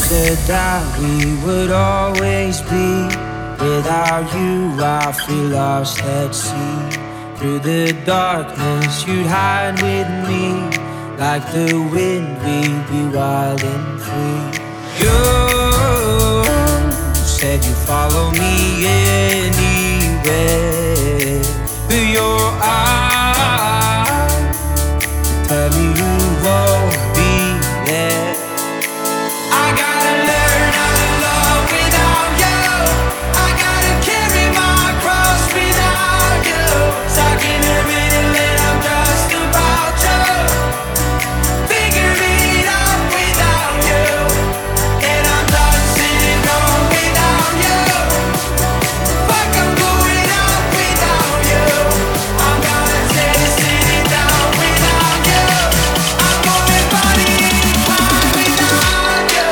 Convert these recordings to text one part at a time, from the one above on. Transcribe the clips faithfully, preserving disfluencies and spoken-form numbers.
said that we would always be. Without you I feel lost at sea. Through the darkness you'd hide with me. Like the wind we'd be wild and free. You said you'd follow me anywhere. But your eyes tell me you won't be there. I gotta learn how to love without you. I gotta carry my cross without you. Stuck in a riddle and I'm just about to figure it out without you. And I'm done sitting home without you. Fuck, I'm going out without you. I'm gonna take a sitting down without you. I'm going partying hard without you.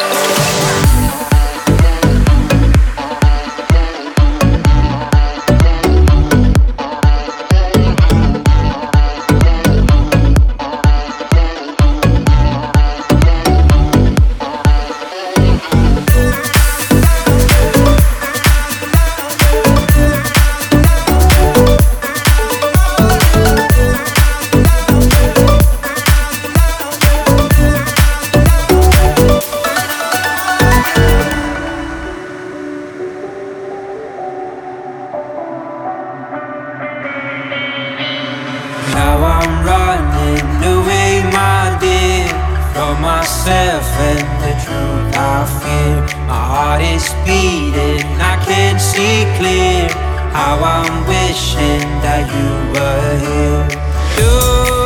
Now I'm running away, my dear, from myself and the truth I fear. My heart is beating, I can't see clear. How I'm wishing that you were here. You